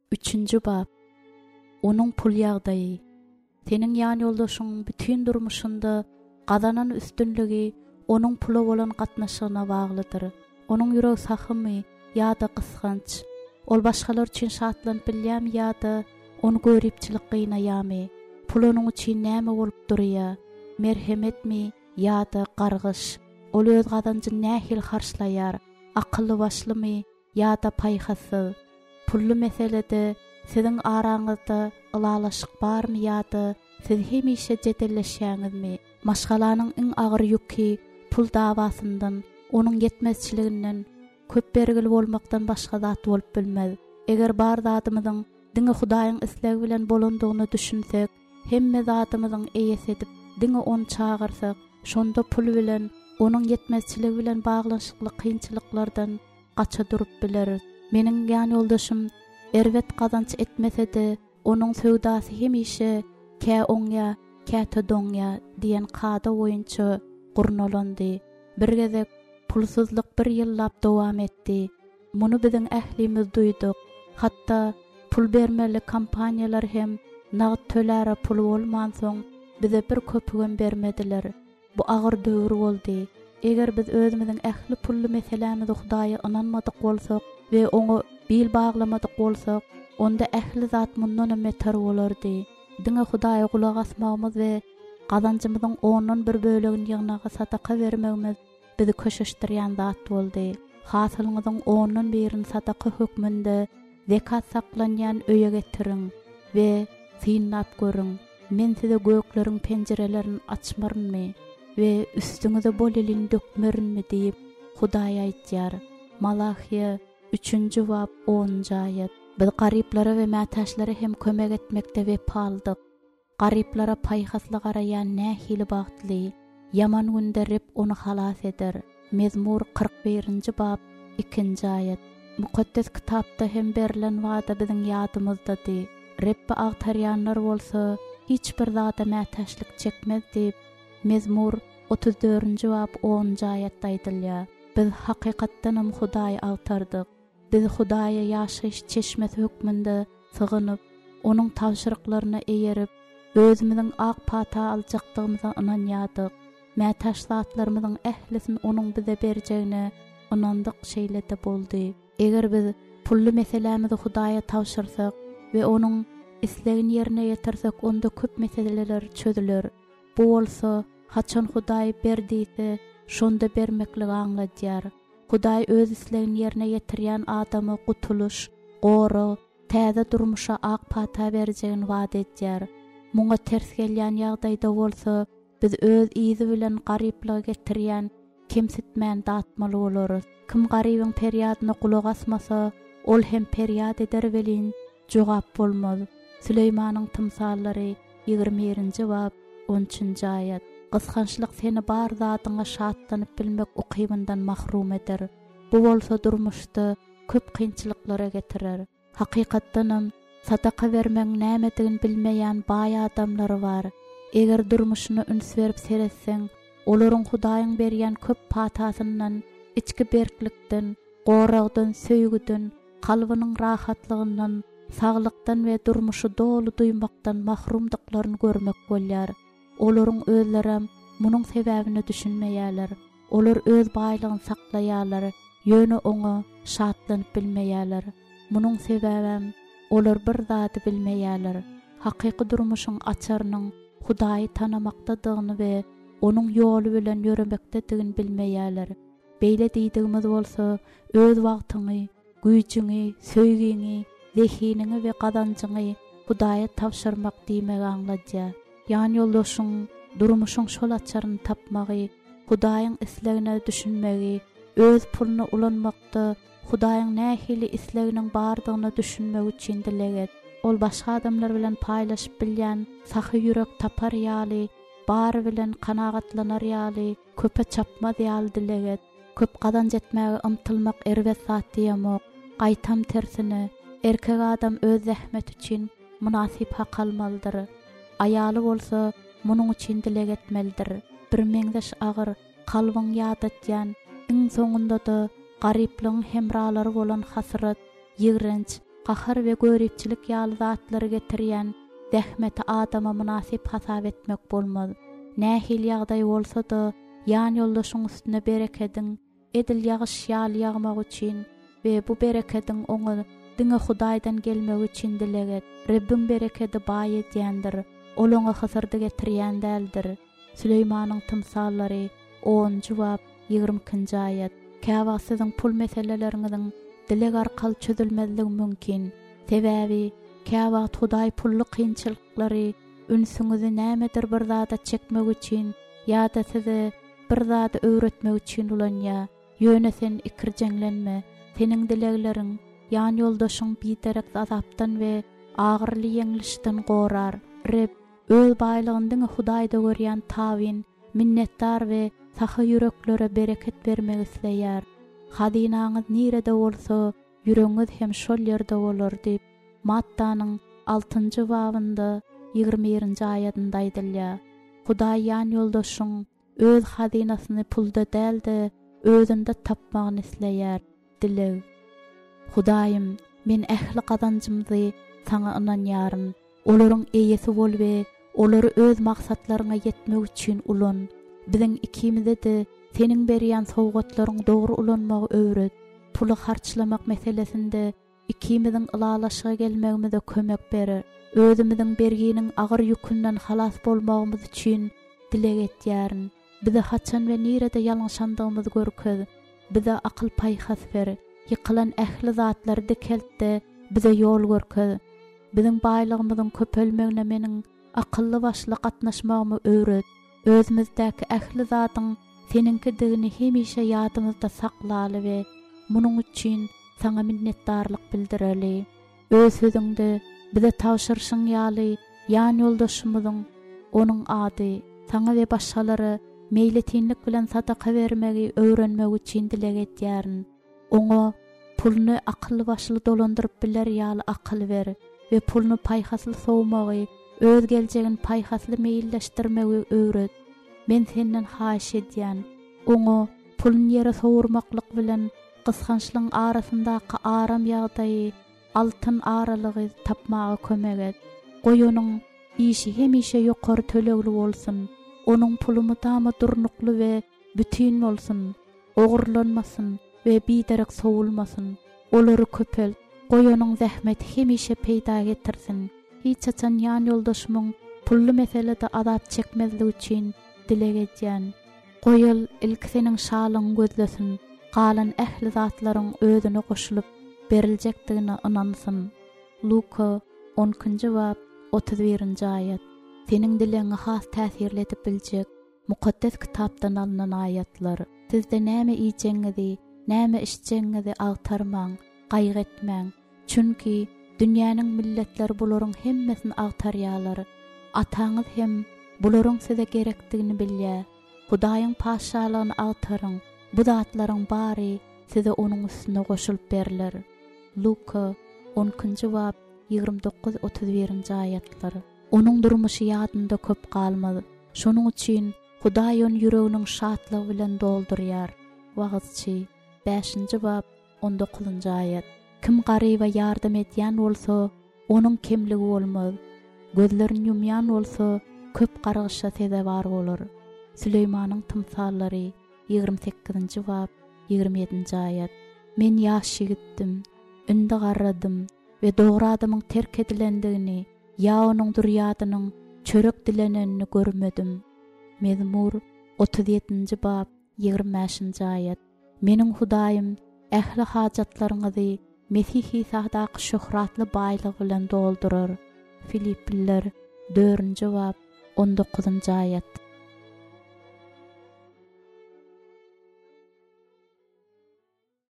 3. bab. Onun pul ýagdaýy. Senin ýan ýoldaşyň bütün durmuşynda gazanan üstünligi onun pula bolan gatnaşygyna baglydyr. Onun ýüregi sahymy ýa-da kysganç. Ol başgalar üçin şatlanyp bilýärmi ýa-da onu görüpçilik gynayamy. Pul onun üçin näme bolup durýar? Merhemetmi ýa-da gargyş? Ol öz gazanjyny nähil harçlaýar? Akylly başlymy ýa-da paýhasyz? Pullu meselede sizin araňyzda ılalaşyk barmy ýa-da siz hemişe jedelleşýäňizmi? Maşgalanyň iň agyr ýüki pul dawasyndan, onuň yetmezçiliginden, köp bergili bolmakdan başga zat bolup bilmez. Eger bar zatymyzyň diňe Hudaýyň islegi bilen bolandygyny düşünsek, hemme zatymyzyň eýes edip diňe onu çağırsak, şonda pul bilen, onuň yetmezçiligi bilen baglanşykly kynçylyklardan gaça durup bileriz. Meniň ýan ýoldaşym erwet gazanç etmese-de, onuň söwdasy hemişe kä oňa, kä tödoňa diýen kada boýunça gurnalandy. Bir gezek pulsuzlyk bir ýyllap dowam etdi. Muny biziň ählimiz duýduk. Hatda pul bermeli kampaniýalar hem nagyt töläre pul bolman soň bize bir köpügen bermediler. Bu agyr döwür boldy. Eger biz özümiziň ähli pully meselemizi Hudaýa inanmadyk bolsak we onu bil baglamadyk bolsak, onda ähli zat mundan meter bolardy. Diňe Hudaýa gulak asmagymyz we gazanjymyzyň ondan bir bölegini ýygnaga sadaka bermegimiz bizi köşeşdirýän zat boldy. Hasylyňyzyň ondan birini sadaka hökmünde zekat saklanýan öýe getiriň we synap görüň. Men size gökleriň penjerelerini açmarynmy we üstüňize bol elini dökmerinmi diýip Hudaýa aýtýar. Malahya 3. bab 10. aýat. Biz garyplara we mätäşlere hem kömek etmekde wepalydyk. Garyplara paýhasly garaýan nähili bagtly, yaman günde Rep onu halas eder. Mezmur 41. bab 2. aýat. Mukaddes kitapda hem berilen wada biziň ýadymyzdady. Repbe agtarýanlar bolsa hiç bir zata mätäşlik çekmez diýip Mezmur 34. bab 10. aýatda aýdylýar. Biz hakykatdanam Hudaýa agtardyk. Biz Hudaýa ýaşaýyş çeşmesi hökmünde sygynyp, onuň tawşyryklaryna eýerip, özümiziň ak pata aljakdygymyza inanýardyk. Mätäş zatlarymyzyň ählisini onuň bize berjegine inandyk şeýlede boldy. Eger biz pully meselemizi Hudaýa tawşyrsak we onuň islegini ýerine ýetirsek, onda köp meseleler çözüler. Bu bolsa, haçan Hudaý berdiyse, şonda bermeklik aňladýar. Hudaý öz islegini ýerine ýetirýän adamy gutuluş, gory, täze durmuşa ak pata berjegini wada etýär. Muňa ters gelýän ýagdaýda bolsa, biz öz izi bilen garyplyga getirýän kemsitmän datmaly bolarys. Kim garybyň perýadyna kulak asmasa, ol hem perýad eder welin jogap bolmaz. Süleýmanyň tymsallary 20. bab 13. aýat. Kıskançlık seni bar zatyňa şatlanyp bilmek ukymyndan mahrum eder. Bu bolsa durmuşda köp kynçylyklara getirer. Hakykatdanam sadaka bermeň nämedigini bilmeýän baý adamlar bar. Eger durmuşyny üns berip seretseň, olaryň Hudaýyň berýän köp patasyndan, içki berklikden, goragdan, söýgüden, kalbynyň rahatlygyndan, saglykdan we durmuşy dolu duýmakdan mahrumdyklaryny görmek bolýar. Olaryň özlerem munyň sebäbini düşünmeýärler. Olar öz baýlygyny saklaýarlar, ýöne oňa şatlanyp bilmeýärler. Munyň sebäbem olar bir zaty bilmeýärler. Hakyky durmuşyň açarynyň Hudaýy tanamakdadygyny we onuň ýoly bilen ýöremekdedigini bilmeýärler. Beýle diýdigimiz bolsa, öz wagtyňy, güýçiňi, söýgüňi, zehiniňi we gazanjyňy Hudaýa tawşyrmak diýmek aňladýar. Ýan ýoldaşyň durmuşyň şol açaryny tapmagy, Hudaýyň islegine düşünmegi, öz puluny ulanmakda Hudaýyň nähili isleginiň bardygyny düşünmek üçin dileget. Ol başga adamlar bilen paýlaşyp bilýän sahy ýürek tapar ýaly, bar bilen kanagatlanar ýaly, köpe çapmaz ýaly dileget. Köp gazanç etmäge ymtylmak erwet zat diýemok. Gaýtam tersine, erkek adam öz zähmet üçin munasip hak almalydyr. Aýaly bolsa, munyň üçin dilek etmelidir. Bir meňdeş agyr, kalbyň ýadatýan, iň soňunda da garyplygyň hemralary bolan hasrat, ýigrenç, qahar we görepçilik ýaly zatlary getirýän zähmeti adama münasip hasap etmek bolmaz. Nähil ýagdaý bolsa da ýan ýoldaşyň üstüne berekediň edil ýagyş ýaly ýagmak üçin we bu berekediň oňa diňe Hudaýdan gelmek üçin dileget. Rabbim berekedi baý edýändir. Ol oňa hasardy getirýän däldir. Süleýmanyň tymsallary 10-njy bab 20-nji aýat. Käwa siziň pul meseleleriňiziň dilek arkaly çözülmezligi mümkin. Sebäbi käwa Hudaý pully kynçylyklary ünsüňizi nämedir bir zada çekmek üçin ýa-da sizi bir zada öwretmek üçin ulanýa. Ýöne sen ikirjeňlenme. Seniň dilekleriň ýan ýoldaşyň biderek azapdan we agyrly ýeňilişden gorar. Reb öz baýlygyny Hudaýda görýän tawin, minnetdar we sahy yüreklere bereket bermek isleýär. Hadinaňyz nirede bolsa, yüreğiňiz hem şol ýerde bolar diýip Mattanyň 6-njy babynda 21-nji aýatynda aýdylýar. Hudaý ýan ýoldaşyň öz hadinasyny pulda däldi, özünde tapmagyny isleýär. Dileg. Hudaýym, men ähli gazanjymdy saňa ynanýarym. Olaryň eýesi bol we olary öz maksatlaryňa ýetmek üçin ulan. Biziň ikimize de seniň berýän sowgatlaryň dogry ulanmagy öwret. Puly harçlamak meselesinde ikimiziň ılalaşyga gelmegimize kömek berer. Özümiziň berginiň agyr ýükünden halas bolmagymyz üçin dilek etýärin. Bize haçan we nirede ýalňşandygymyzy görkez. Bize akyl paýhas ber. Ýykylan ähli zatlary dikeltde bize ýol görkez. Biziň baýlygymyzyň köpelmegine meniň akylly başly gatnaşmagymy öwret. Özümizdäki ähli zatyň seninkidigini hemişe ýadymyzda saklaly we munuň üçin saňa minnetdarlyk bildireli. Öz sözüňde bize tawşyrşyň ýaly ýan ýoldaşymyzyň onuň ady saňa we başgalary meýletinlik bilen sadaka bermegi öwrenmek üçin dilek etýärin. Oňa pulny akylly başly dolandyryp biler ýaly akyl ber we pulny paýhasly sowmagy, öz geljegin paýhasly meýilleşdirmegi öwret. Men senden haýyş edýän, oňa pulny ýere sowurmaklyk bilen gysgançlygyň arasyndaky aram ýagdaýy, altyn aralygy tapmagy kömek et. Goýanyň işi hemişe ýokary tölegli bolsun. Onuň pulu mutama durnukly we bütün bolsun. Ogurlanmasyn we biderek sowulmasyn. Olary köpel. Goýanyň zähmeti hemişe peýda getirsin. Hiç açan ýan ýoldaşymyň pully meselede azap çekmezligi üçin dilek etýän. Goýal ilki seniň şalyň gözlesin. Galan ähli zatlaryň özüne goşulyp beriljakdygyna ynanysyn. Luka 10-njy bab 31-nji aýat. Seniň dileňi has täsirletip biljek mukaddes kitapdan alynan aýatlar. Sizde näme iýjeňizi, näme içjeňizi agtarmaň, gaýgetmäň. Çünki dünýäniň milletleri bularyň hemmesini agtarýarlar. Ataňyz hem bularyň size gerekdigini bilýär. Hudaýyň paşalygyny agtaryň. Bu zatlaryň bary size onuň üstüne goşulyp beriler. Luka 10-njy bab 29-31-nji aýatlar. Onuň durmuşy ýadynda köp galmady. Şonuň üçin Hudaý onu yüreğiniň şatlygy bilen doldurýar. Wagtçy 5-nji bab 19-njy aýat. Kim garyba ýardam edýän bolsa, onuň kemligi bolmaz. Gözlerini ýumýan bolsa, köp gargyşa sezebar bolar. Süleýmanyň tymsallary 28-nji bab 27-nji aýat. Men ýaş ýigitdim, ünde garradym we dogry adamyň terk edilendigini ýa onuň durýadynyň çörek dilenenini görmedim. Mezmur 37-nji bab 25-nji aýat. Meniň Hudaýym ähli hajatlaryňyzy Mesih İsa'daky şöhratly baýlyg bilen doldurar. Filipliler 4-nji bab 19-njy aýat.